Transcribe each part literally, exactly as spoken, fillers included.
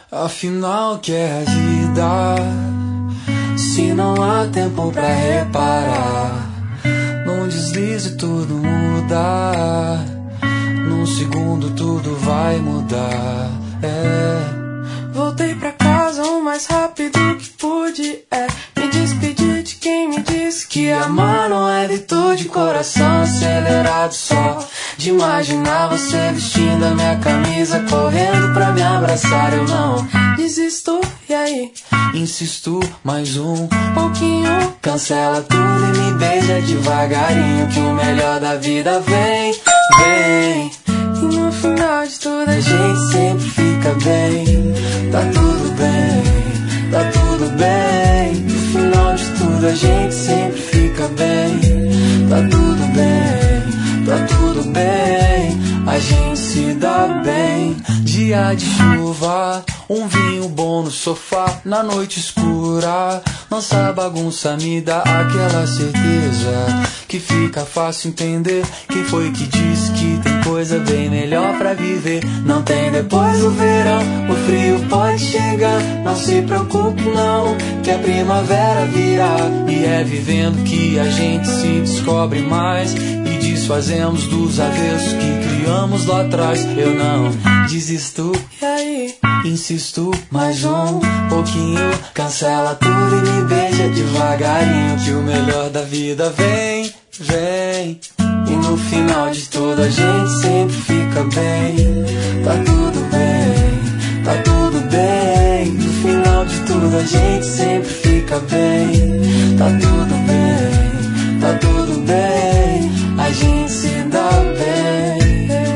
Afinal, que é a vida? Se não há tempo pra reparar, num deslize tudo muda, num segundo tudo vai mudar. É. Voltei pra casa o mais rápido que pude. É. Me despedi de quem me disse que amar não é virtude. Coração acelerado só de imaginar você vestindo a minha camisa, correndo pra me abraçar. Eu não desisto, e aí? Insisto, mais um pouquinho. Cancela tudo e me beija devagarinho, que o melhor da vida vem, vem. E no final de tudo a gente sempre fica bem. Tá tudo bem, tá tudo bem. No final de tudo a gente sempre fica bem. Tá tudo bem, tá tudo bem. A gente se dá bem. Dia de chuva, um vinho bom no sofá, na noite escura. Nossa bagunça me dá aquela certeza que fica fácil entender quem foi que disse que tem coisa bem melhor pra viver. Não tem depois do verão, o frio pode chegar. Não se preocupe não, que a primavera virá. E é vivendo que a gente se descobre mais e desfazemos dos avessos que criamos lá atrás. Eu não desisto, e aí? Insisto, mais um pouquinho. Cancela tudo e me beija devagarinho, que o melhor da vida vem, vem. E no final de tudo a gente sempre fica bem. Tá tudo bem, tá tudo bem. No final de tudo a gente sempre fica bem. Tá tudo bem, tá tudo bem. A gente se dá bem.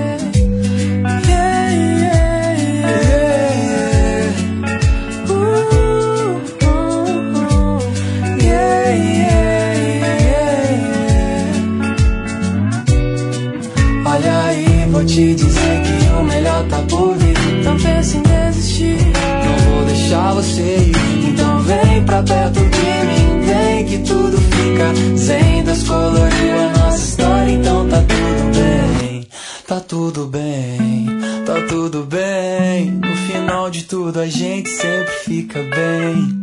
Vou te dizer que o melhor tá por vir. Não pense em desistir, não vou deixar você ir. Então vem pra perto de mim, vem que tudo fica zen. Descoloriu a nossa história, então tá tudo bem. Tá tudo bem, tá tudo bem. No final de tudo a gente sempre fica bem.